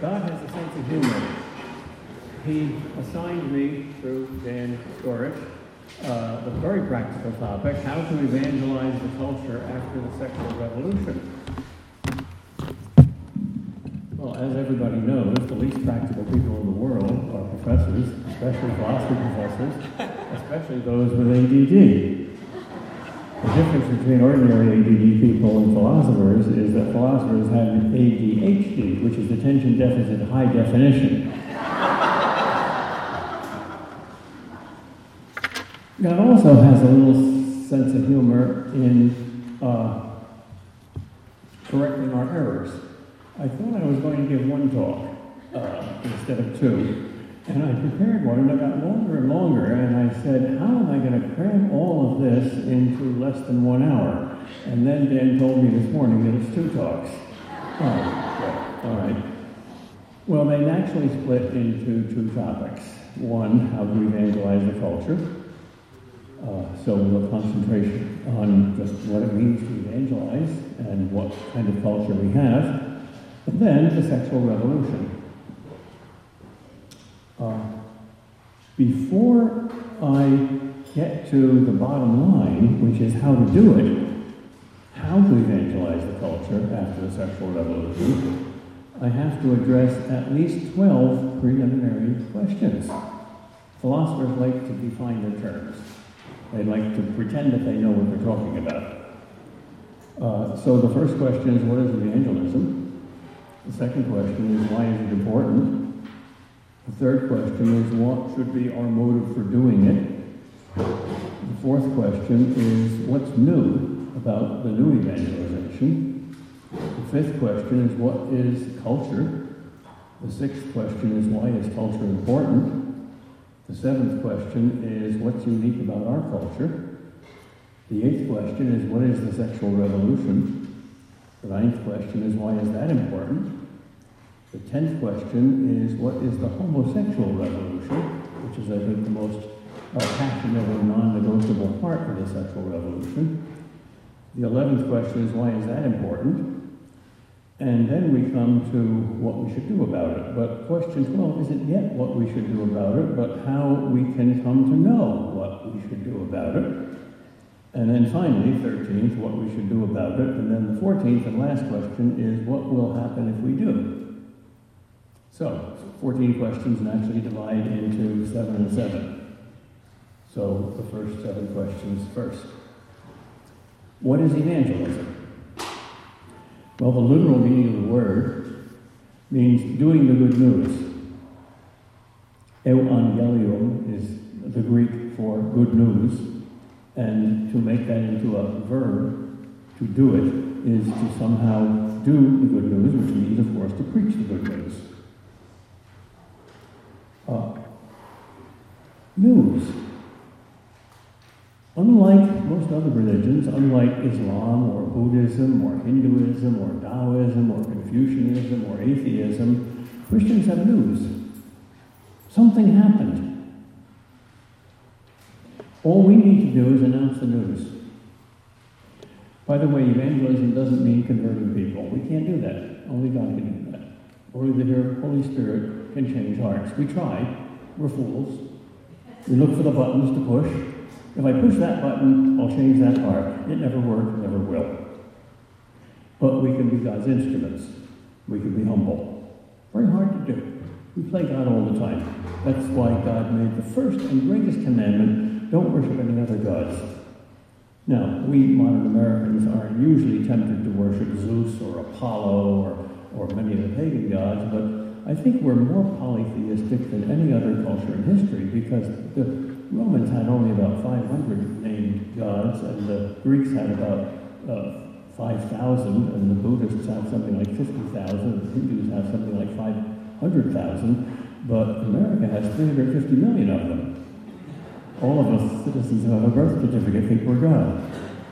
God has a sense of humor. He assigned me, through Dan Storich, the very practical topic, how to evangelize the culture after the sexual revolution. Well, as everybody knows, the least practical people in the world are professors, especially philosophy professors, especially those with ADD. The difference between ordinary ADD people and philosophers is that philosophers have ADHD, which is attention deficit high definition. God also has a little sense of humor in correcting our errors. I thought I was going to give one talk instead of two, and I prepared one, and it got longer and longer, and I said, how am I going to cram all of this into less than 1 hour? And then Dan told me this morning that it's 2 talks. Oh, all right. Well, they naturally split into 2 topics. One, how to evangelize the culture. So we'll concentration on just what it means to evangelize and what kind of culture we have. And then the sexual revolution. Before I get to the bottom line, which is how to do it, how to evangelize the culture after the sexual revolution, I have to address at least 12 preliminary questions. Philosophers like to define their terms. They like to pretend that they know what they're talking about. So the first question is, what is evangelism? The second question is, why is it important? The third question is, what should be our motive for doing it? The fourth question is, what's new about the new evangelization? The fifth question is, what is culture? The sixth question is, why is culture important? The seventh question is, what's unique about our culture? The eighth question is, what is the sexual revolution? The ninth question is, why is that important? The 10th question is, what is the homosexual revolution? Which is, I think, the most passionate and non-negotiable part of the sexual revolution. The 11th question is, why is that important? And then we come to what we should do about it. But question 12 isn't yet what we should do about it, but how we can come to know what we should do about it. And then finally, 13th, what we should do about it. And then the 14th and last question is, what will happen if we do? So, 14 questions naturally divide into 7 and 7. So, the first 7 questions first. What is evangelism? Well, the literal meaning of the word means doing the good news. Evangelium is the Greek for good news, and to make that into a verb, to do it, is to somehow do the good news, which means, of course, to preach the good news. News. Unlike most other religions, unlike Islam or Buddhism or Hinduism or Taoism or Confucianism or atheism, Christians have news. Something happened. All we need to do is announce the news. By the way, evangelism doesn't mean converting people. We can't do that. Only God can do that. Only the Holy Spirit can change hearts. We try. We're fools. We look for the buttons to push. If I push that button, I'll change that heart. It never worked, never will. But we can be God's instruments. We can be humble. Very hard to do. We play God all the time. That's why God made the first and greatest commandment, don't worship any other gods. Now, we modern Americans are usually tempted to worship Zeus or Apollo or many of the pagan gods, but I think we're more polytheistic than any other culture in history because the Romans had only about 500 named gods, and the Greeks had about 5,000, and the Buddhists have something like 50,000, and the Hindus have something like 500,000, but America has 350 million of them. All of us citizens who have a birth certificate think we're God.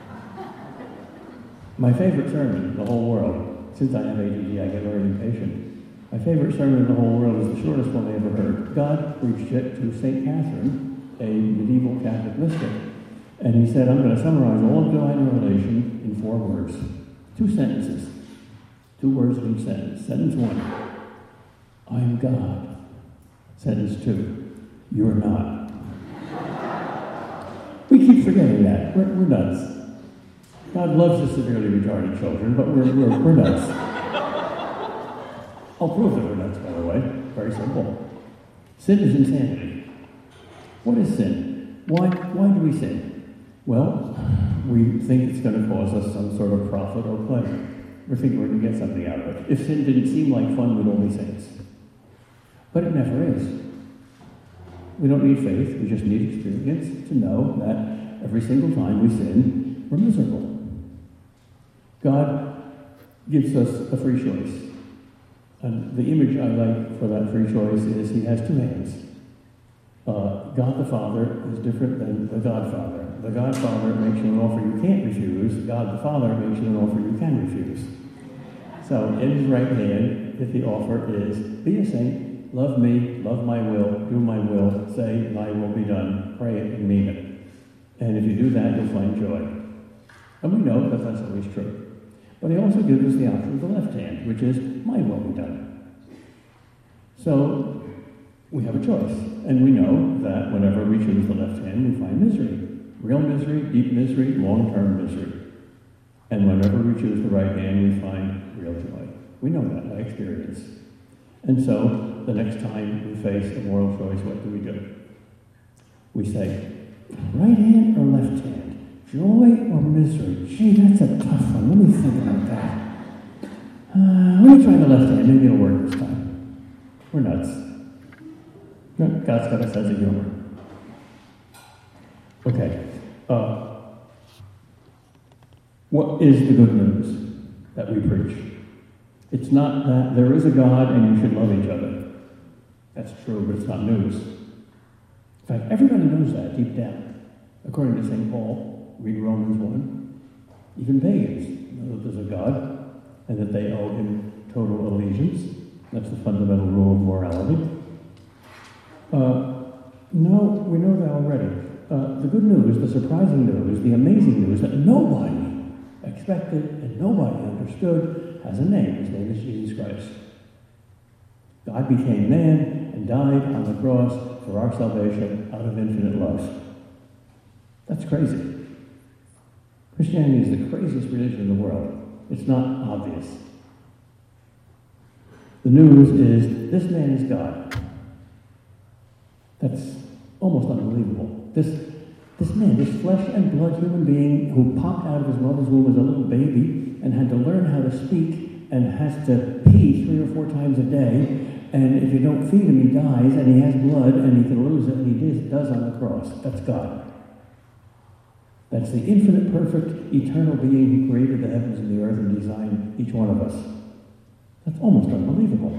My favorite sermon in the whole world, since I have ADD, I get very impatient. My favorite sermon in the whole world is the shortest one I ever heard. God preached it to St. Catherine, a medieval Catholic mystic. And he said, I'm going to summarize all of divine revelation in 4 words. 2 sentences. 2 words in each sentence. Sentence 1. I am God. Sentence 2, you're not. We keep forgetting that. We're nuts. God loves the severely retarded children, but we're nuts. I'll prove that we're nuts, by the way. Very simple. Sin is insanity. What is sin? Why do we sin? Well, we think it's going to cause us some sort of profit or pleasure. We think we're going to get something out of it. If sin didn't seem like fun, we'd all be saints. But it never is. We don't need faith, we just need experience to know that every single time we sin, we're miserable. God gives us a free choice. And the image I like for that free choice is he has two hands. God the Father is different than the Godfather. The Godfather makes you an offer you can't refuse. God the Father makes you an offer you can refuse. So in his right hand, if the offer is, be a saint, love me, love my will, do my will, say thy will be done, pray it and mean it. And if you do that, you'll find joy. And we know that that's always true. But he also gives us the option of the left hand, which is, my will be done. So we have a choice. And we know that whenever we choose the left hand, we find misery. Real misery, deep misery, long-term misery. And whenever we choose the right hand, we find real joy. We know that by experience. And so, the next time we face a moral choice, what do? We say, right hand or left hand? Joy or misery? Gee, that's a tough one. Let me think about that. Let me try the left hand. Maybe it'll work this time. We're nuts. God's got a sense of humor. Okay. What is the good news that we preach? It's not that there is a God and you should love each other. That's true, but it's not news. In fact, everybody knows that deep down. According to St. Paul, read Romans 1, even pagans know that there's a God and that they owe him total allegiance. That's the fundamental rule of morality. No, we know that already. The good news, the surprising news, the amazing news that nobody expected and nobody understood has a name. His name is Jesus Christ. God became man and died on the cross for our salvation out of infinite love. That's crazy. Christianity is the craziest religion in the world. It's not obvious. The news is, this man is God. That's almost unbelievable. This man, this flesh and blood human being who popped out of his mother's womb as a little baby and had to learn how to speak and has to pee 3 or 4 times a day, and if you don't feed him, he dies, and he has blood, and he can lose it, and he does on the cross. That's God. That's the infinite, perfect, eternal being who created the heavens and the earth and designed each one of us. That's almost unbelievable.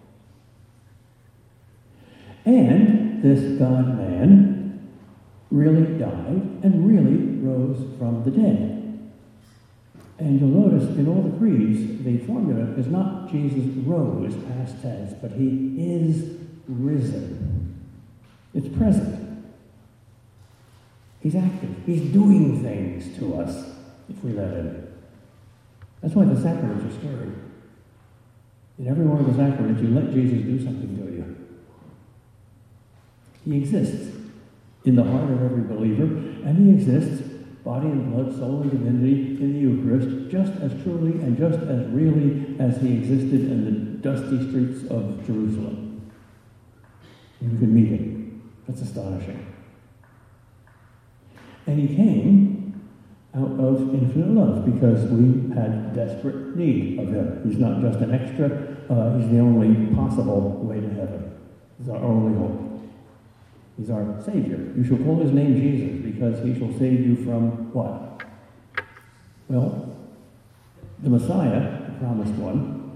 And this God-man really died and really rose from the dead. And you'll notice in all the creeds, the formula is not Jesus rose, past tense, but he is risen. It's present. He's active. He's doing things to us if we let him. That's why the sacraments are scary. In every one of the sacraments, you let Jesus do something to you. He exists in the heart of every believer, and he exists, body and blood, soul and divinity, in the Eucharist, just as truly and just as really as he existed in the dusty streets of Jerusalem. You can meet him. That's astonishing. And he came out of infinite love because we had desperate need of him. He's not just an extra, he's the only possible way to heaven. He's our only hope. He's our Savior. You shall call his name Jesus because he shall save you from what? Well, the Messiah, the promised one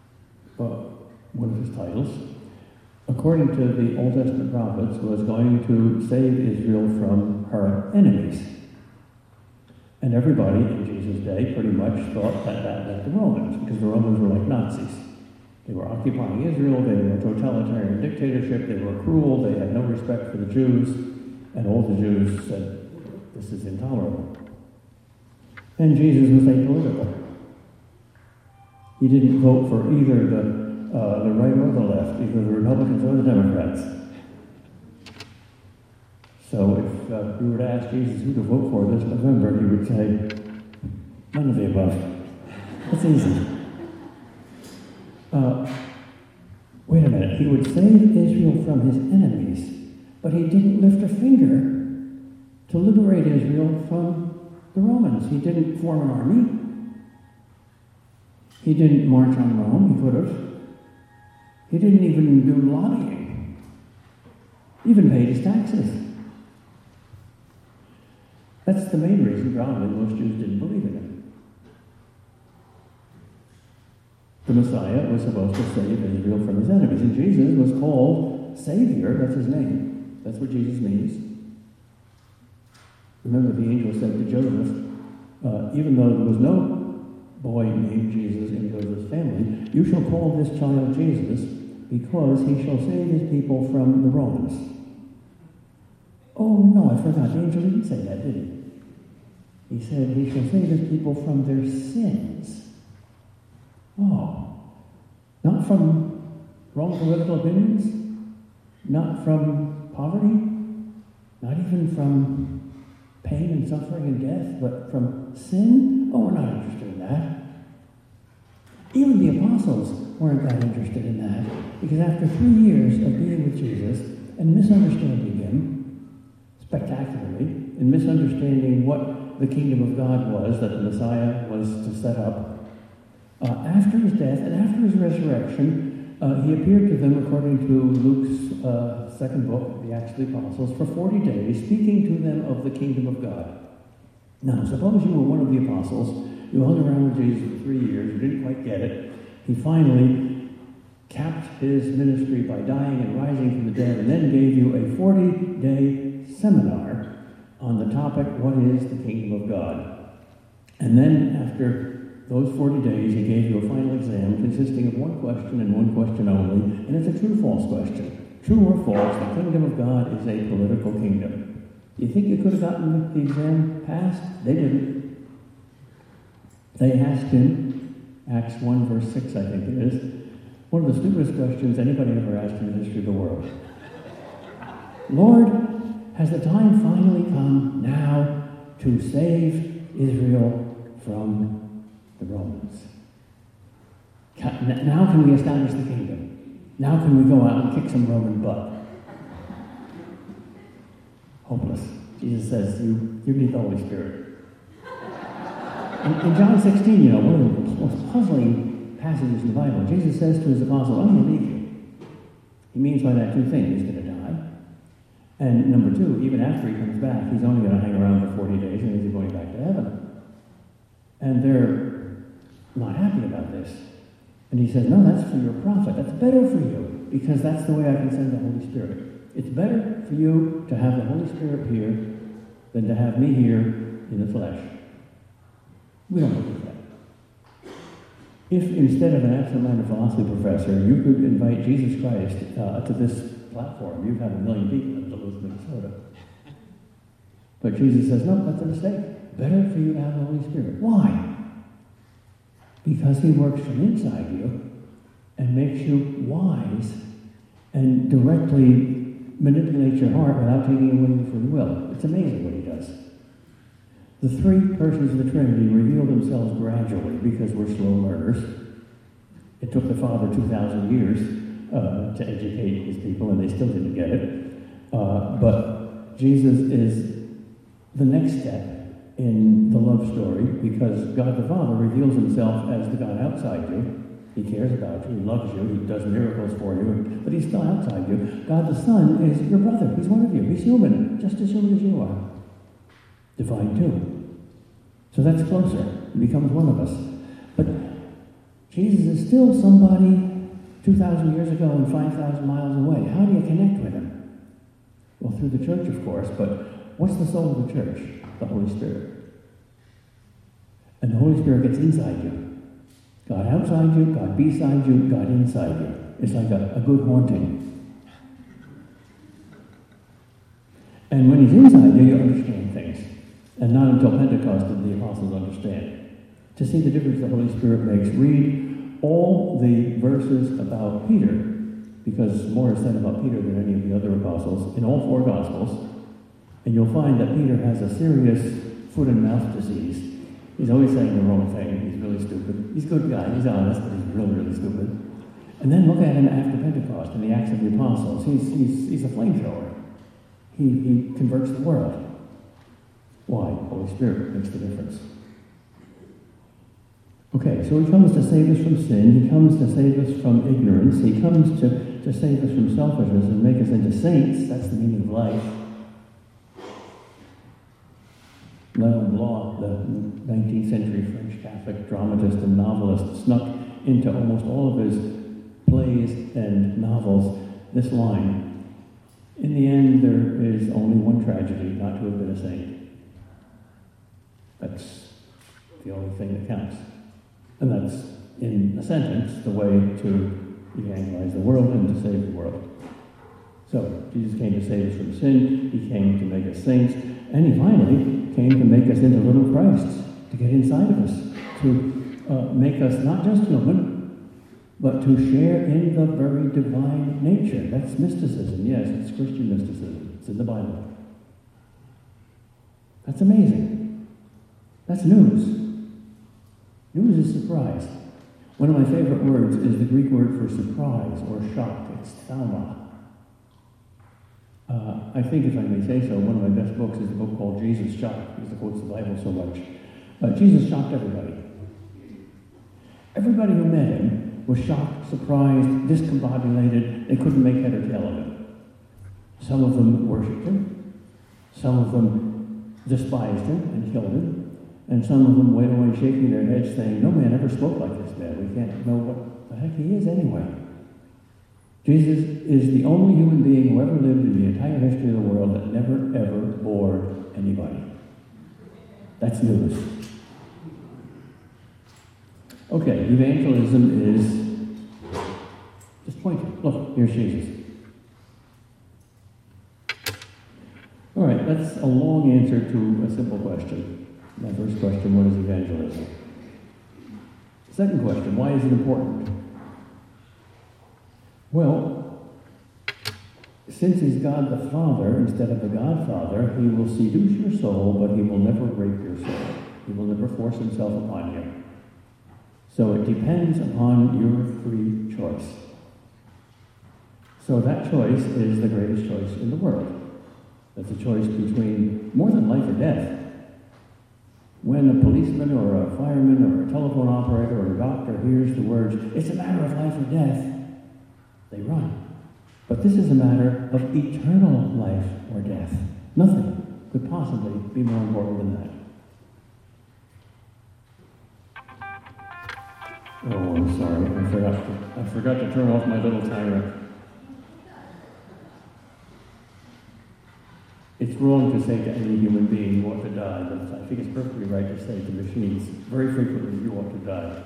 of his titles, according to the Old Testament prophets, was going to save Israel from her enemies. And everybody in Jesus' day pretty much thought that that meant the Romans, because the Romans were like Nazis. They were occupying Israel, they were a totalitarian dictatorship, they were cruel, they had no respect for the Jews, and all the Jews said, this is intolerable. And Jesus was apolitical. He didn't vote for either the the right or the left, either the Republicans or the Democrats. So if we were to ask Jesus who to vote for this November, he would say, none of the above. That's easy. Wait a minute, he would save Israel from his enemies, but he didn't lift a finger to liberate Israel from the Romans. He didn't form an army. He didn't march on Rome. He could have. He didn't even do lobbying. Even paid his taxes. That's the main reason probably most Jews didn't believe in him. The Messiah was supposed to save Israel from his enemies, and Jesus was called Savior. That's his name. That's what Jesus means. Remember, the angel said to Joseph, even though there was no boy named Jesus in Joseph's family, you shall call this child Jesus, because he shall save his people from the Romans. Oh no, I forgot. The angel didn't say that, did he? He said he shall save his people from their sins. Oh, not from wrong political opinions, not from poverty, not even from pain and suffering and death, but from sin? Oh, we're not interested in that. Even the apostles weren't that interested in that, because after 3 years of being with Jesus and misunderstanding him spectacularly, and misunderstanding what the kingdom of God was that the Messiah was to set up, after his death and after his resurrection, he appeared to them, according to Luke's second book, the Acts of the Apostles, for 40 days, speaking to them of the kingdom of God. Now, suppose you were one of the apostles, you hung around with Jesus for 3 years, you didn't quite get it. He finally capped his ministry by dying and rising from the dead, and then gave you a 40-day seminar on the topic, what is the kingdom of God? And then, after those 40 days, he gave you a final exam consisting of one question and one question only, and it's a true-false question. True or false, the kingdom of God is a political kingdom. Do you think you could have gotten the exam passed? They didn't. They asked him, Acts 1 verse 6 I think it is, one of the stupidest questions anybody ever asked in the history of the world. Lord, has the time finally come now to save Israel from the Romans? Now can we establish the kingdom? Now can we go out and kick some Roman butt? Hopeless. Jesus says, you need the Holy Spirit. In John 16, one of the most puzzling passages in the Bible, Jesus says to his apostles, I'm going to leave you. He means by that two things. He's going to die. And number two, even after he comes back, he's only going to hang around for 40 days and he's going back to heaven. And they're not happy about this. And he says, no, that's for your prophet. That's better for you, because that's the way I can send the Holy Spirit. It's better for you to have the Holy Spirit here than to have me here in the flesh. We don't believe that. If instead of an absent-minded philosophy professor, you could invite Jesus Christ to this platform, you'd have 1 million people in Duluth, Minnesota. But Jesus says, no, that's a mistake. Better for you to have the Holy Spirit. Why? Because he works from inside you and makes you wise and directly manipulates your heart without taking away your free will. It's amazing what he does. The three persons of the Trinity reveal themselves gradually because we're slow learners. It took the Father 2,000 years to educate his people, and they still didn't get it. But Jesus is the next step in the love story, because God the Father reveals himself as the God outside you. He cares about you, he loves you, he does miracles for you, but he's still outside you. God the Son is your brother. He's one of you. He's human, just as human as you are. Divine too. So that's closer. He becomes one of us. But Jesus is still somebody 2,000 years ago and 5,000 miles away. How do you connect with him? Well, through the church, of course, but what's the soul of the church? The Holy Spirit. And the Holy Spirit gets inside you. God outside you, God beside you, God inside you. It's like a good haunting. And when he's inside you, you understand things. And not until Pentecost did the apostles understand. To see the difference the Holy Spirit makes, read all the verses about Peter, because more is said about Peter than any of the other apostles, in all 4 Gospels, and you'll find that Peter has a serious foot and mouth disease. He's always saying the wrong thing. He's really stupid. He's a good guy. He's honest, but he's really, really stupid. And then look at him after Pentecost in the Acts of the Apostles. He's a flamethrower. He converts the world. Why? Holy Spirit makes the difference. Okay, so he comes to save us from sin. He comes to save us from ignorance. He comes to save us from selfishness and make us into saints. That's the meaning of life. Leon Bloch, the 19th century French Catholic dramatist and novelist, snuck into almost all of his plays and novels this line: in the end, there is only one tragedy, not to have been a saint. That's the only thing that counts. And that's, in a sentence, the way to evangelize the world and to save the world. So, Jesus came to save us from sin, he came to make us saints, and he finally came to make us into little Christs, to get inside of us, to make us not just human, but to share in the very divine nature. That's mysticism, yes, it's Christian mysticism. It's in the Bible. That's amazing. That's news. News is surprise. One of my favorite words is the Greek word for surprise or shock. It's thauma. I think, if I may say so, one of my best books is a book called Jesus Shocked, because it quotes the Bible so much. Jesus shocked everybody. Everybody who met him was shocked, surprised, discombobulated. They couldn't make head or tail of it. Some of them worshipped him. Some of them despised him and killed him. And some of them went away shaking their heads saying, no man ever spoke like this man. We can't know what the heck he is anyway. Jesus is the only human being who ever lived in the entire history of the world that never, ever bored anybody. That's news. Okay, evangelism is just pointing. Look, here's Jesus. All right, that's a long answer to a simple question. My first question, what is evangelism? Second question, why is it important? Well, since he's God the Father instead of the Godfather, he will seduce your soul, but he will never rape your soul. He will never force himself upon you. So it depends upon your free choice. So that choice is the greatest choice in the world. That's a choice between more than life or death. When a policeman or a fireman or a telephone operator or a doctor hears the words, it's a matter of life or death, they run. But this is a matter of eternal life or death. Nothing could possibly be more important than that. Oh, I'm sorry. I forgot to turn off my little timer. It's wrong to say to any human being you ought to die, but I think it's perfectly right to say to machines, very frequently, you ought to die.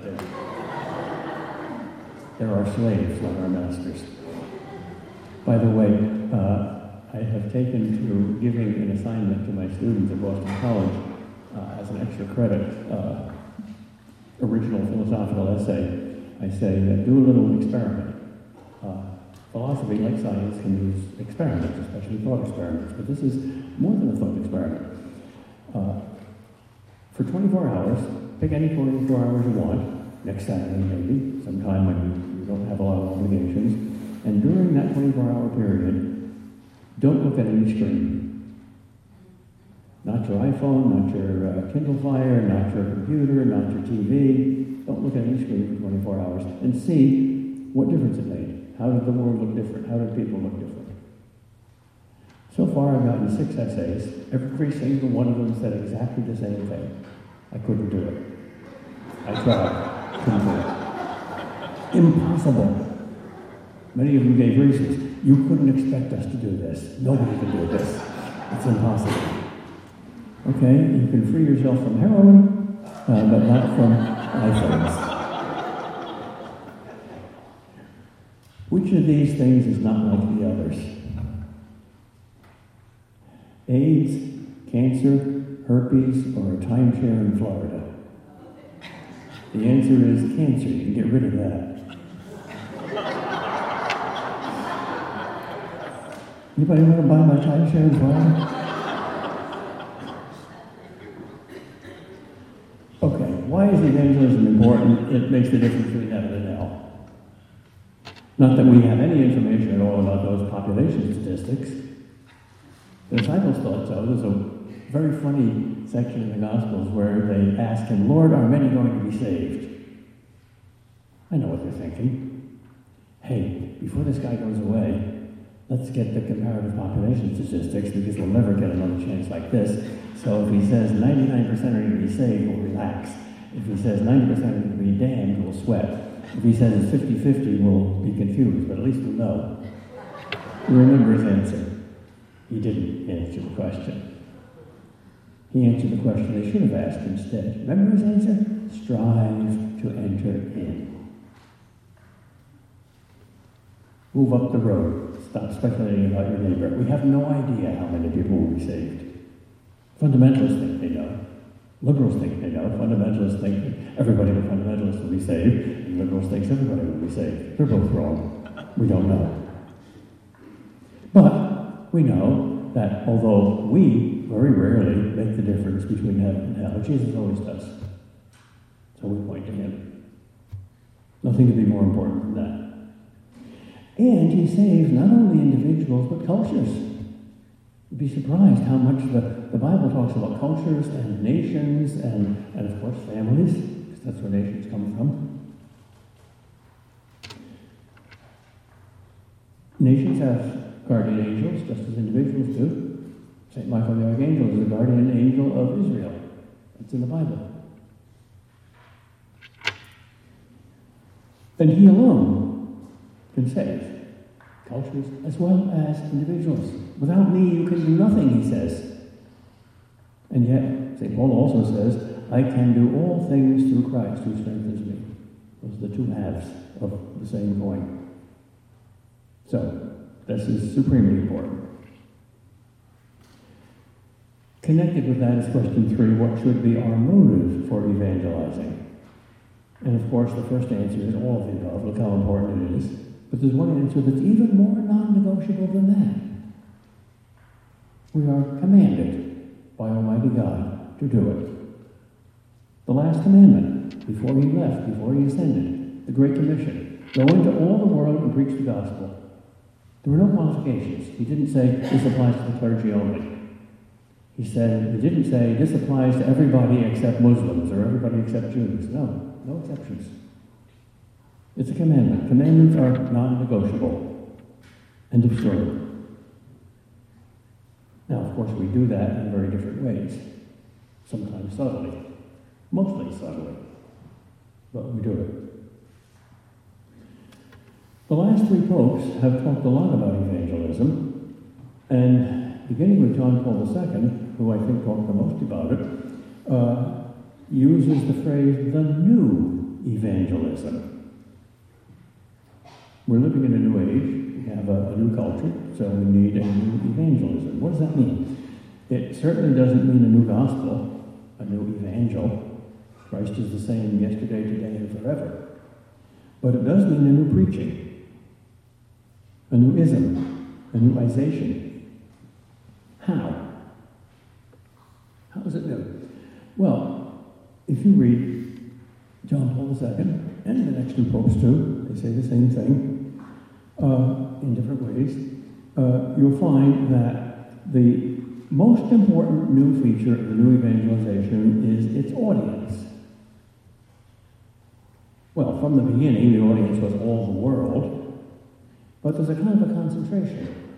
They're our slaves, not our masters. By the way, I have taken to giving an assignment to my students at Boston College as an extra credit, original philosophical essay. I say, do a little experiment. Philosophy, like science, can use experiments, especially thought experiments, but this is more than a thought experiment. For 24 hours, pick any 24 hours you want, next Saturday maybe, sometime when you don't have a lot of obligations, and during that 24-hour period, don't look at any screen. Not your iPhone, not your Kindle Fire, not your computer, not your TV. Don't look at any screen for 24 hours and see what difference it made. How did the world look different? How did people look different? So far, I've gotten 6 essays. Every single one of them said exactly the same thing. I couldn't do it. I tried. Couldn't do it. Impossible. Many of them gave reasons. You couldn't expect us to do this. Nobody can do this. It's impossible. Okay, you can free yourself from heroin, but not from iPhones. Which of these things is not like the others? AIDS, cancer, herpes, or a timeshare in Florida? The answer is cancer. You can get rid of that. Anybody want to buy my timeshare and buy? Okay, why is evangelism important? It makes the difference between heaven and hell. Not that we have any information at all about those population statistics. The disciples thought so. There's a very funny section in the Gospels where they ask him, Lord, are many going to be saved? I know what they're thinking. Hey, before this guy goes away, let's get the comparative population statistics because we'll never get another chance like this. So if he says 99% are going to be saved, we'll relax. If he says 90% are going to be damned, we'll sweat. If he says it's 50-50, we'll be confused, but at least we'll know. You remember his answer. He didn't answer the question. He answered the question they should have asked instead. Remember his answer? Strive to enter in. Move up the road. Stop speculating about your neighbor. We have no idea how many people will be saved. Fundamentalists think they know. Liberals think they know. Fundamentalists think everybody but fundamentalists will be saved. And liberals think everybody will be saved. They're both wrong. We don't know. But we know that although we very rarely make the difference between heaven and hell, Jesus always does. So we point to him. Nothing could be more important than that. And he saves not only individuals, but cultures. You'd be surprised how much the Bible talks about cultures and nations and of course, families, because that's where nations come from. Nations have guardian angels, just as individuals do. St. Michael the Archangel is the guardian angel of Israel. That's in the Bible. And he alone can save cultures as well as individuals. Without me, you can do nothing, he says. And yet, St. Paul also says, I can do all things through Christ who strengthens me. Those are the two halves of the same coin. So, this is supremely important. Connected with that is question 3, what should be our motive for evangelizing? And of course, the first answer is all of the above. Look how important it is. But there's one answer that's even more non-negotiable than that. We are commanded by Almighty God to do it. The last commandment, before he left, before he ascended, the Great Commission, go into all the world and preach the gospel. There were no qualifications. He didn't say, this applies to the clergy only. He didn't say, this applies to everybody except Muslims or everybody except Jews. No exceptions. It's a commandment. Commandments are non-negotiable. End of story. Now, of course, we do that in very different ways. Sometimes subtly. Mostly subtly. But we do it. The last 3 popes have talked a lot about evangelism, and beginning with John Paul II, who I think talked the most about it, uses the phrase, the new evangelism. We're living in a new age. We have a new culture, so we need a new evangelism. What does that mean? It certainly doesn't mean a new gospel, a new evangel. Christ is the same yesterday, today, and forever. But it does mean a new preaching, a new ism, a new isation. How? How is it new? Well, if you read John Paul II, and the next 2 popes too, they say the same thing, in different ways, you'll find that the most important new feature of the new evangelization is its audience. Well, from the beginning, the audience was all the world, but there's a kind of a concentration.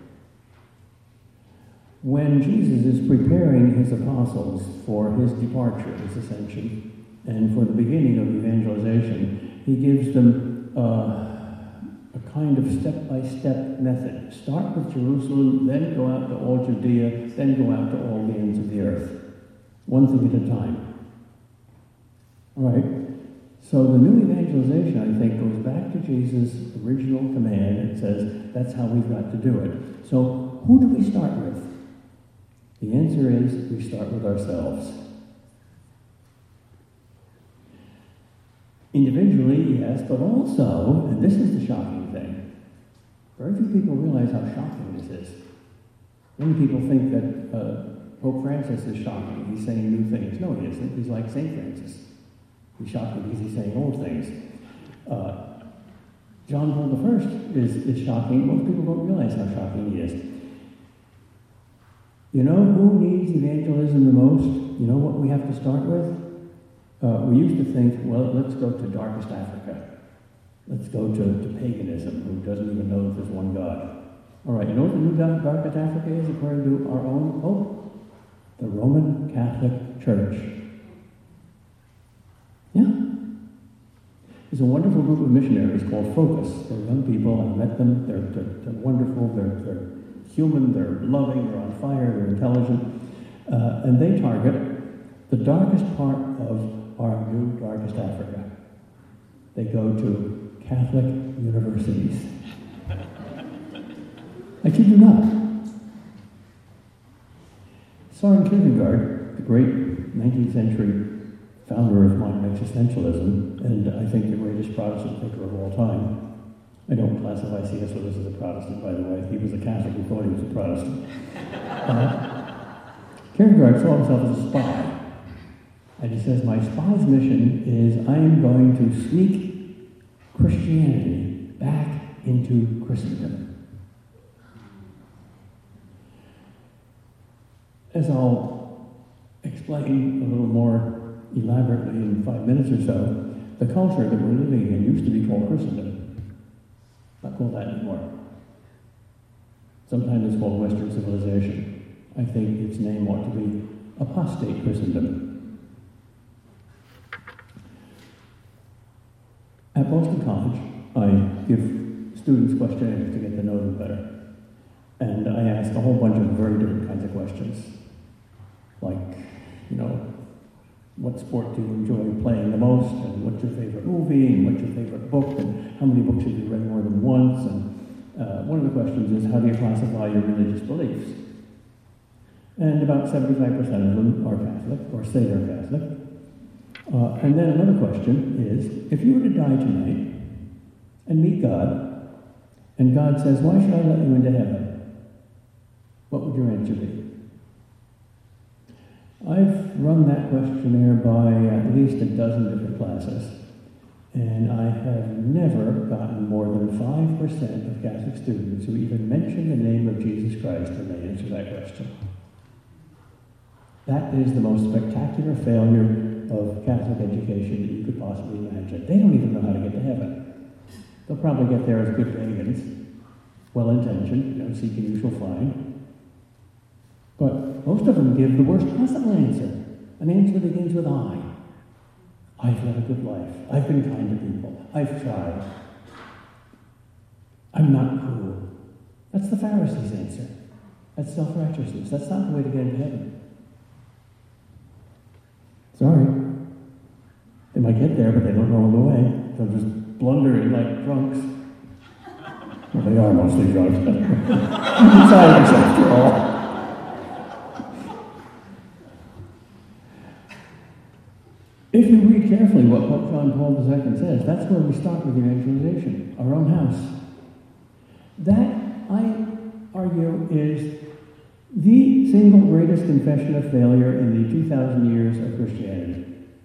When Jesus is preparing his apostles for his departure, his ascension, and for the beginning of evangelization, he gives them a kind of step-by-step method. Start with Jerusalem, then go out to all Judea, then go out to all the ends of the earth. One thing at a time. All right? So the new evangelization, I think, goes back to Jesus' original command and says, that's how we've got to do it. So who do we start with? The answer is, we start with ourselves. Individually, yes, but also, and this is the shocking thing, very few people realize how shocking this is. Many people think that Pope Francis is shocking. He's saying new things. No, he isn't. He's like St. Francis. He's shocking because he's saying old things. John Paul I is shocking. Most people don't realize how shocking he is. You know who needs evangelism the most? You know what we have to start with? We used to think, well, let's go to darkest Africa. Let's go to paganism, who doesn't even know that there's one God. All right, you know what the new darkest Africa is according to our own Pope? The Roman Catholic Church. Yeah. There's a wonderful group of missionaries called Focus. They're young people. I've met them. They're wonderful. They're human. They're loving. They're on fire. They're intelligent. And they target the darkest part of our new darkest Africa. They go to Catholic universities. I kid you not. Soren Kierkegaard, the great 19th century founder of modern existentialism, and I think the greatest Protestant thinker of all time. I don't classify C.S. Lewis as a Protestant, by the way. He was a Catholic who thought he was a Protestant. Kierkegaard saw himself as a spy. And he says, my spy's mission is I am going to sneak Christianity back into Christendom. As I'll explain a little more elaborately in 5 minutes or so, the culture that we're living in used to be called Christendom. Not called that anymore. Sometimes it's called Western civilization. I think its name ought to be apostate Christendom. At Boston College, I give students questionnaires to get to know them better. And I ask a whole bunch of very different kinds of questions. Like, what sport do you enjoy playing the most? And what's your favorite movie? And what's your favorite book? And how many books have you read more than once? And one of the questions is, how do you classify your religious beliefs? And about 75% of them are Catholic, or say they're Catholic. And then another question is, if you were to die tonight and meet God, and God says, why should I let you into heaven? What would your answer be? I've run that questionnaire by at least a dozen different classes, and I have never gotten more than 5% of Catholic students who even mention the name of Jesus Christ when they answer that question. That is the most spectacular failure of Catholic education that you could possibly imagine. They don't even know how to get to heaven. They'll probably get there as good pagans, well-intentioned, seeking you shall find. But most of them give the worst possible answer, an answer that begins with I. I've led a good life. I've been kind to people. I've tried. I'm not cruel. That's the Pharisees' answer. That's self-righteousness. That's not the way to get into heaven. Sorry. They might get there, but they don't know the way. They'll just blunder in like drunks. Well, they are mostly drunks, but insiders after all. If you read carefully what Pope John Paul II says, that's where we start with evangelization, our own house. That, I argue, is the single greatest confession of failure in the 2,000 years of Christianity.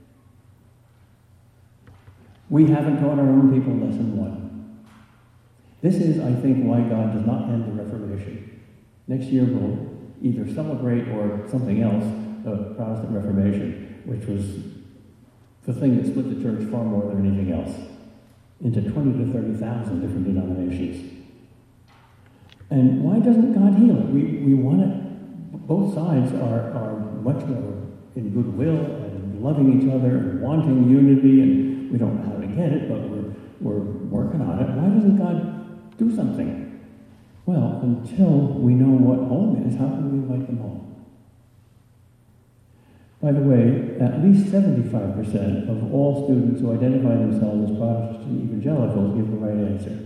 We haven't taught our own people lesson one. This is, I think, why God does not end the Reformation. Next year we'll either celebrate or something else the Protestant Reformation, which was the thing that split the church far more than anything else into 20 to 30,000 different denominations. And why doesn't God heal it? We want it. Both sides are much more in goodwill and loving each other and wanting unity, and we don't know how to get it, but we're working on it. Why doesn't God do something? Well, until we know what home is, how can we invite them home? By the way, at least 75% of all students who identify themselves as Protestant evangelicals give the right answer.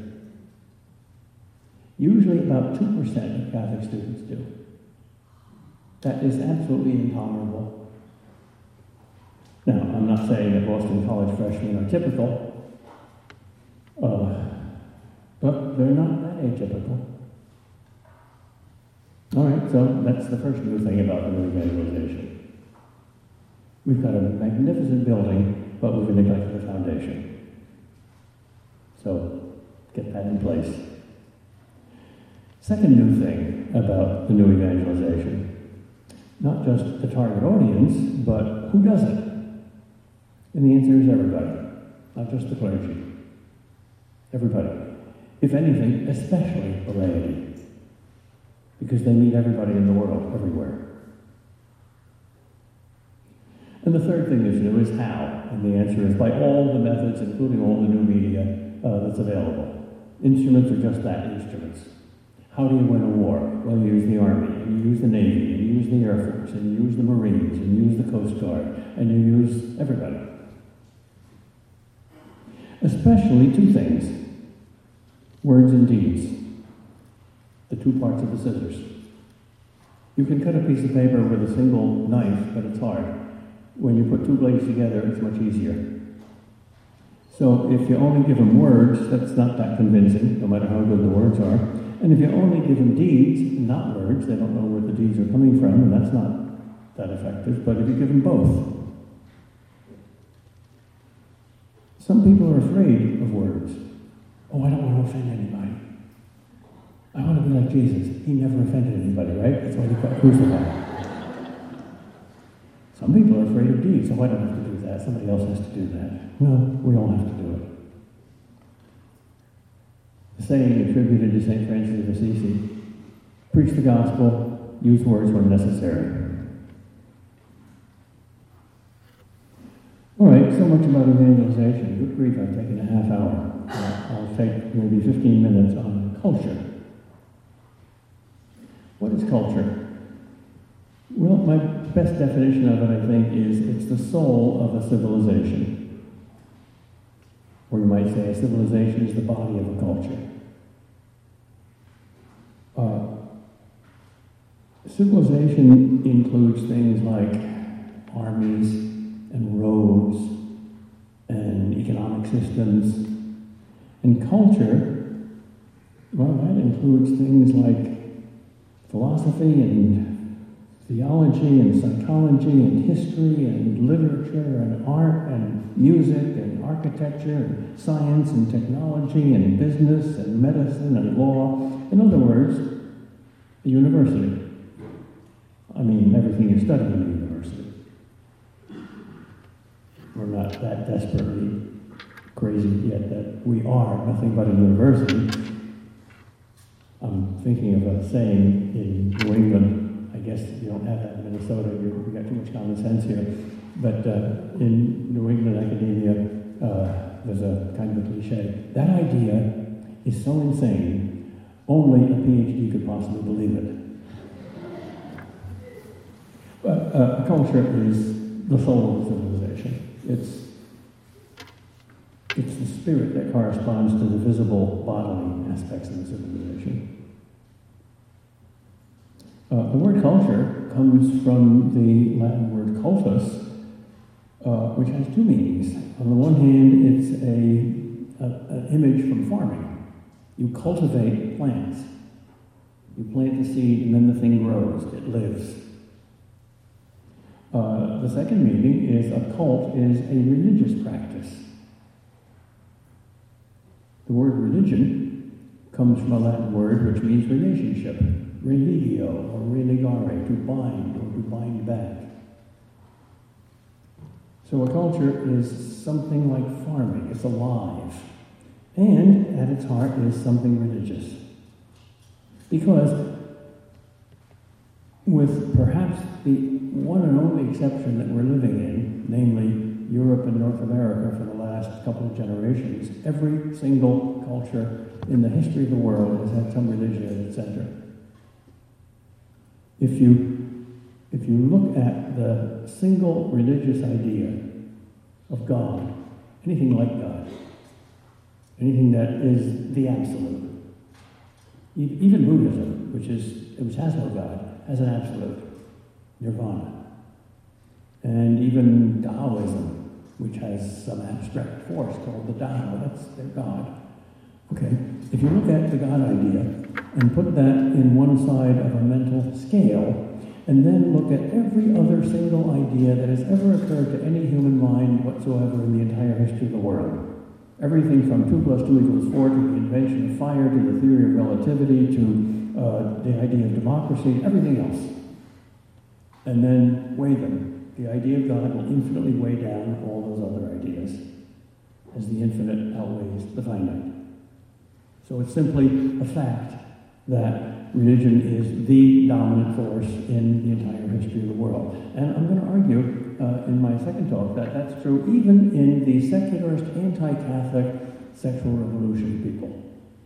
Usually about 2% of Catholic students do. That is absolutely intolerable. Now, I'm not saying that Boston College freshmen are typical, but they're not that atypical. All right, so that's the first new thing about the new evangelization. We've got a magnificent building, but we've neglected the foundation. So get that in place. Second new thing about the new evangelization, not just the target audience, but who does it? And the answer is everybody, not just the clergy. Everybody. If anything, especially the laity. Because they meet everybody in the world, everywhere. And the third thing that's new is how. And the answer is by all the methods, including all the new media that's available. Instruments are just that, instruments. How do you win a war? Well, you use the Army, and you use the Navy, and you use the Air Force, and you use the Marines, and you use the Coast Guard, and you use everybody. Especially two things. Words and deeds. The two parts of the scissors. You can cut a piece of paper with a single knife, but it's hard. When you put two blades together, it's much easier. So if you only give them words, that's not that convincing, no matter how good the words are. And if you only give them deeds, not words, they don't know where the deeds are coming from, and that's not that effective. But if you give them both. Some people are afraid of words. Oh, I don't want to offend anybody. I want to be like Jesus. He never offended anybody, right? That's why he got crucified. Some people are afraid of deeds. Oh, I don't have to do that. Somebody else has to do that. No, we all have to do it. The saying attributed to St. Francis of Assisi, preach the gospel, use words when necessary. All right, so much about evangelization. Good grief, I've taken a half hour. I'll take maybe 15 minutes on culture. What is culture? Well, my best definition of it, I think, is it's the soul of a civilization. Or you might say a civilization is the body of a culture. Civilization includes things like armies and roads and economic systems. And culture, well, that includes things like philosophy and theology and psychology and history and literature and art and music and architecture and science and technology and business and medicine and law. In other words, a university. I mean, everything you study in a university. We're not that desperately crazy yet that we are nothing but a university. I'm thinking of a saying in New England. I guess you don't have that in Minnesota. You've got too much common sense here. But in New England academia, there's a kind of a cliche. That idea is so insane, only a PhD could possibly believe it. But culture is the soul of civilization. It's the spirit that corresponds to the visible bodily aspects of the civilization. The word culture comes from the Latin word cultus, which has two meanings. On the one hand, it's an image from farming. You cultivate plants. You plant the seed, and then the thing grows. It lives. The second meaning is a cult is a religious practice. The word religion comes from a Latin word which means relationship, religio or religare, to bind or to bind back. So a culture is something like farming. It's alive. And at its heart is something religious. Because with perhaps the one and only exception that we're living in, namely Europe and North America for the last couple of generations, every single culture in the history of the world has had some religion at its center. If you look at the single religious idea of God, anything like God, anything that is the absolute, even Buddhism, which has no God, has an absolute, nirvana. And even Taoism which has some abstract force called the Tao. That's their God. Okay, if you look at the God idea and put that in one side of a mental scale, and then look at every other single idea that has ever occurred to any human mind whatsoever in the entire history of the world. Everything from 2 + 2 = 4 to the invention of fire, to the theory of relativity, to the idea of democracy, everything else. And then weigh them. The idea of God will infinitely weigh down all those other ideas, as the infinite outweighs the finite. So it's simply a fact that religion is the dominant force in the entire history of the world. And I'm going to argue in my second talk that that's true even in the secularist, anti-Catholic sexual revolution people.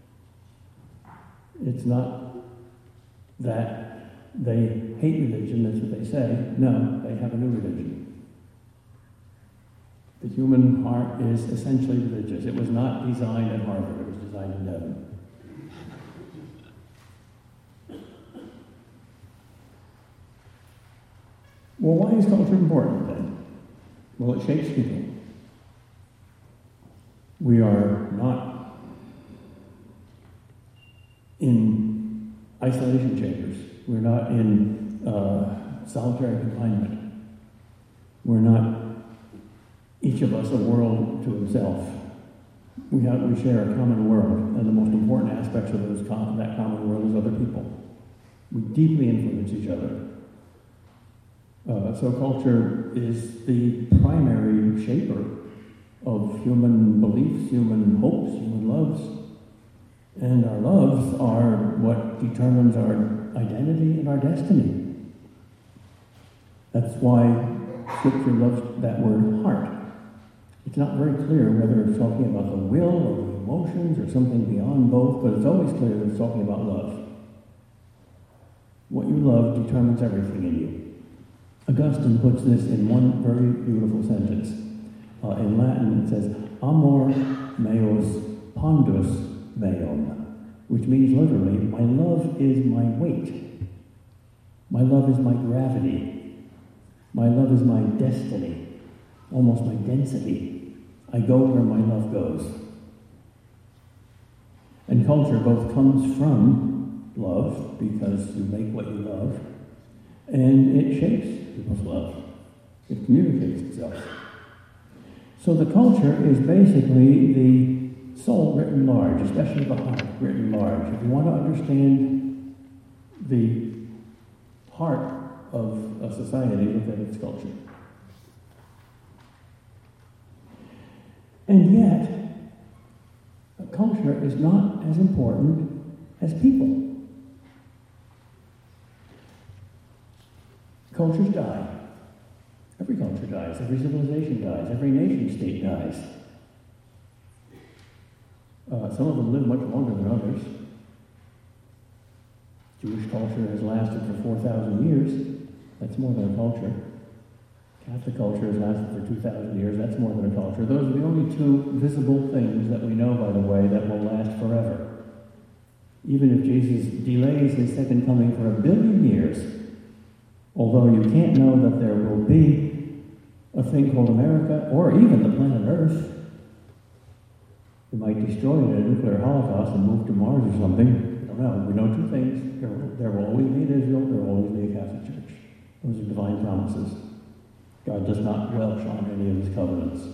It's not that they hate religion, that's what they say. No, they have a new religion. The human heart is essentially religious. It was not designed at Harvard, it was designed in heaven. Well, why is culture important then? Well, it shapes people. We are not in isolation chambers. We're not in solitary confinement. We're not, each of us, a world to himself. We share a common world, and the most important aspects of that common world is other people. We deeply influence each other. So culture is the primary shaper of human beliefs, human hopes, human loves. And our loves are what determines our identity and our destiny. That's why Scripture loves that word heart. It's not very clear whether it's talking about the will or the emotions or something beyond both, but it's always clear that it's talking about love. What you love determines everything in you. Augustine puts this in one very beautiful sentence. In Latin, it says, amor meus pondus meum, which means literally, my love is my weight. My love is my gravity. My love is my destiny, almost my density. I go where my love goes. And culture both comes from love, because you make what you love, and it shapes people's love. It communicates itself. So the culture is basically the soul written large, especially the heart written large. If you want to understand the heart of a society, look at its culture. And yet, culture is not as important as people. Cultures die. Every culture dies. Every civilization dies. Every nation-state dies. Some of them live much longer than others. Jewish culture has lasted for 4,000 years. That's more than a culture. Catholic culture has lasted for 2,000 years. That's more than a culture. Those are the only two visible things that we know, by the way, that will last forever. Even if Jesus delays his second coming for 1 billion years, although you can't know that there will be a thing called America, or even the planet Earth. They might destroy it in a nuclear holocaust and move to Mars or something. We don't know. We know two things. There will always be an Israel, there will always be a Catholic Church. Those are divine promises. God does not welch on any of his covenants.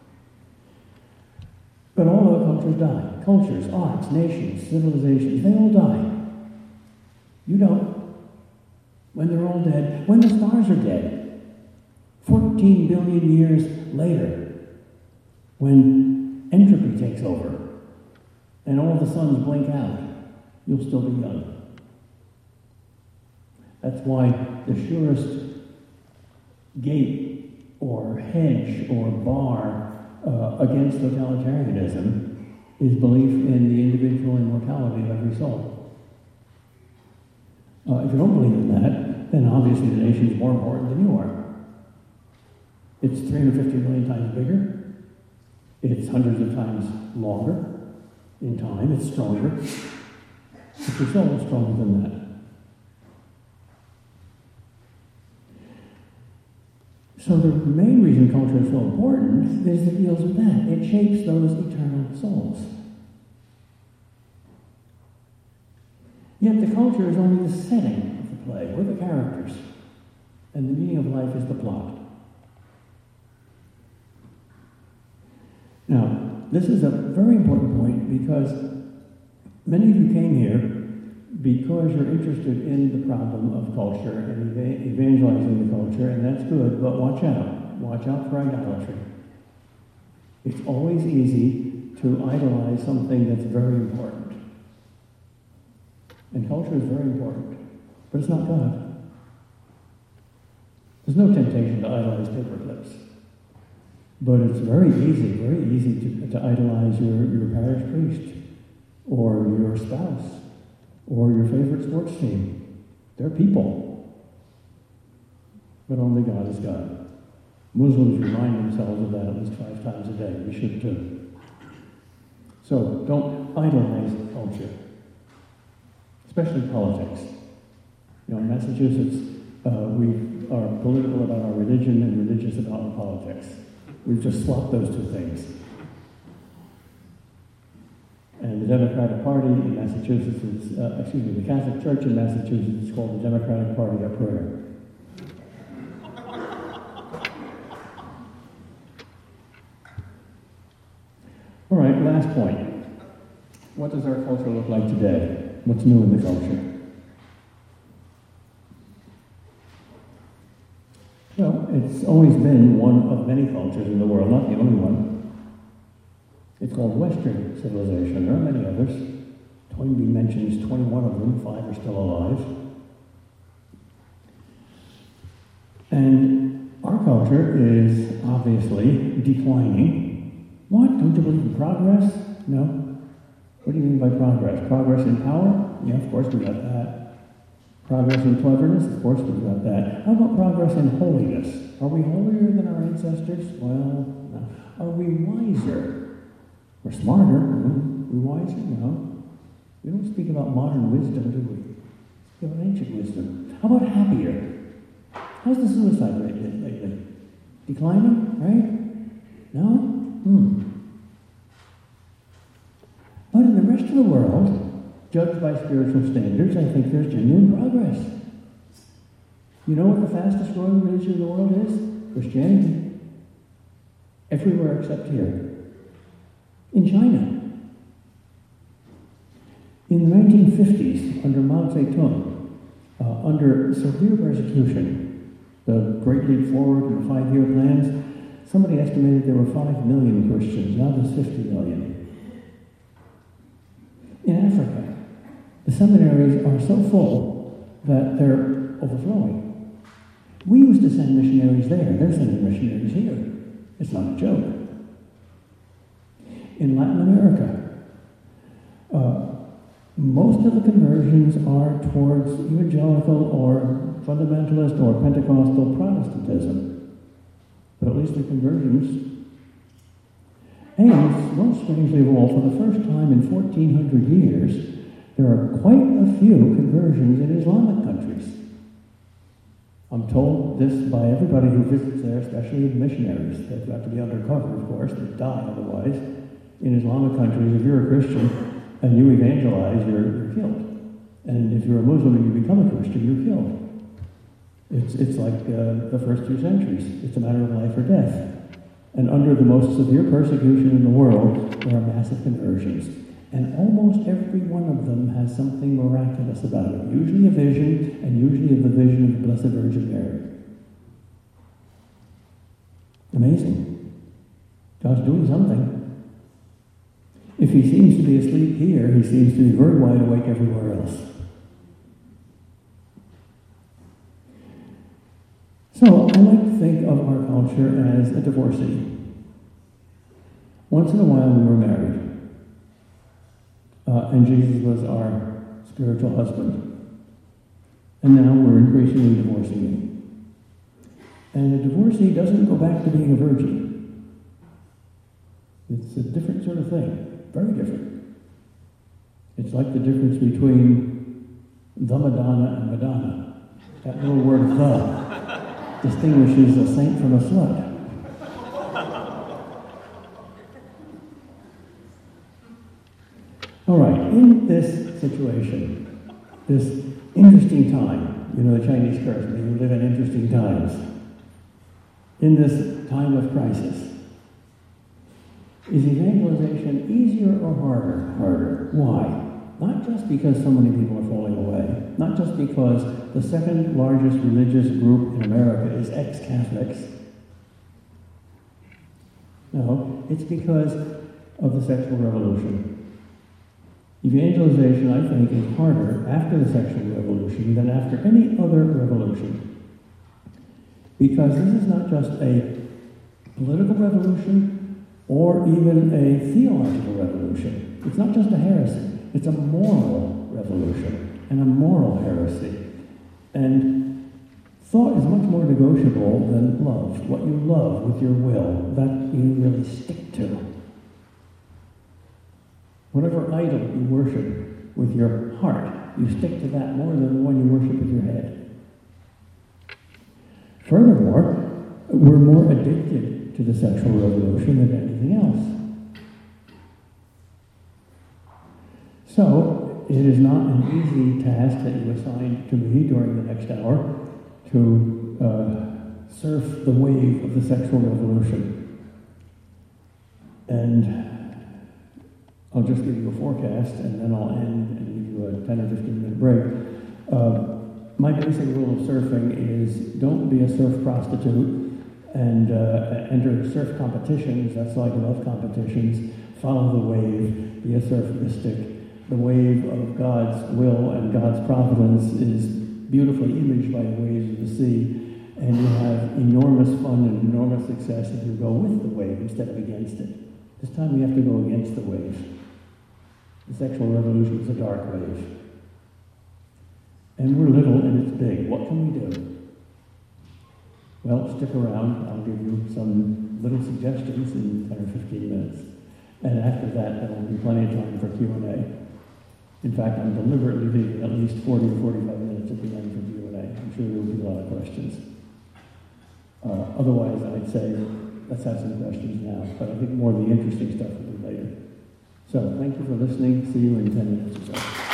But all other cultures die. Cultures, arts, nations, civilizations, they all die. You don't. When they're all dead, when the stars are dead, 14 billion years later, when entropy takes over and all the suns blink out, you'll still be young. That's why the surest gate or hedge or bar against totalitarianism is belief in the individual immortality of every soul. If you don't believe in that, then obviously the nation is more important than you are. It's 350 million times bigger. It's hundreds of times longer in time. It's stronger. But your soul is stronger than that. So the main reason culture is so important is it deals with that. It shapes those eternal souls. Yet the culture is only the setting of the play. We're the characters. And the meaning of life is the plot. Now, this is a very important point because many of you came here because you're interested in the problem of culture and evangelizing the culture, and that's good, but watch out. Watch out for idolatry. It's always easy to idolize something that's very important. And culture is very important, but it's not God. There's no temptation to idolize paper clips. But it's very easy to idolize your parish priest, or your spouse, or your favorite sports team. They're people. But only God is God. Muslims remind themselves of that at least 5 times a day. We should too. So don't idolize culture, especially politics. You know, in Massachusetts, we are political about our religion and religious about our politics. We've just swapped those two things. And the Democratic Party in Massachusetts is, the Catholic Church in Massachusetts is called the Democratic Party of Prayer. All right, last point. What does our culture look like today? What's new in the culture? Well, it's always been one of many cultures in the world, not the only one. It's called Western civilization. There are many others. Toynbee mentions 21 of them, 5 are still alive. And our culture is obviously declining. What? Don't you believe in progress? No. What do you mean by progress? Progress in power? Yeah, of course we got that. Progress in cleverness? Of course we've got that. How about progress in holiness? Are we holier than our ancestors? Well, no. Are we wiser? We're smarter. We're wiser? No. We don't speak about modern wisdom, do we? We speak about ancient wisdom. How about happier? How's the suicide rate lately? Declining, right? No? But in the rest of the world, judged by spiritual standards, I think there's genuine progress. You know what the fastest growing religion in the world is? Christianity. Everywhere except here. In China. In the 1950s, under Mao Zedong, under severe persecution, the Great Leap Forward and the 5-year plans, somebody estimated there were 5 million Christians. Now there's 50 million. In Africa, the seminaries are so full that they're overflowing. We used to send missionaries there. They're sending missionaries here. It's not a joke. In Latin America, most of the conversions are towards evangelical or fundamentalist or Pentecostal Protestantism. But at least they're conversions. And, most strangely of all, for the first time in 1,400 years, there are quite a few conversions in Islamic countries. I'm told this by everybody who visits there, especially the missionaries. They've got to be undercover, of course. They die otherwise. In Islamic countries, if you're a Christian and you evangelize, you're killed. And if you're a Muslim and you become a Christian, you're killed. It's like the first 2 centuries. It's a matter of life or death. And under the most severe persecution in the world, there are massive conversions. And almost every one of them has something miraculous about it. Usually a vision, and usually the vision of the Blessed Virgin Mary. Amazing. God's doing something. If he seems to be asleep here, he seems to be very wide awake everywhere else. So, I like to think of our culture as a divorcee. Once in a while we were married. And Jesus was our spiritual husband. And now we're increasingly divorcing him. And a divorcee doesn't go back to being a virgin. It's a different sort of thing. Very different. It's like the difference between the Madonna and Madonna. That little word, the. distinguishes a saint from a slut. All right, in this situation, this interesting time, you know the Chinese curse, may you live in interesting times. In this time of crisis, is evangelization easier or harder? Harder. Why? Not just because so many people are falling away, not just because the second largest religious group in America is ex-Catholics. No, it's because of the sexual revolution. Evangelization, I think, is harder after the sexual revolution than after any other revolution. Because this is not just a political revolution or even a theological revolution. It's not just a heresy. It's a moral revolution and a moral heresy. And thought is much more negotiable than love. What you love with your will, that you really stick to. Whatever idol you worship with your heart, you stick to that more than the one you worship with your head. Furthermore, we're more addicted to the sexual revolution than anything else. So, it is not an easy task that you assign to me during the next hour to surf the wave of the sexual revolution. And I'll just give you a forecast, and then I'll end and give you a 10 or 15-minute break. My basic rule of surfing is don't be a surf prostitute and enter surf competitions. That's like love competitions. Follow the wave. Be a surf mystic. The wave of God's will and God's providence is beautifully imaged by the waves of the sea, and you have enormous fun and enormous success if you go with the wave instead of against it. This time we have to go against the wave. The sexual revolution is a dark wave. And we're little and it's big. What can we do? Well, stick around. I'll give you some little suggestions in 10 or 15 minutes. And after that, there will be plenty of time for Q&A. In fact, I'm deliberately leaving at least 40 or 45 minutes at the end for Q&A. I'm sure there will be a lot of questions. Otherwise, I'd say, let's have some questions now. But I think more of the interesting stuff will be later. So, thank you for listening. See you in 10 minutes or so.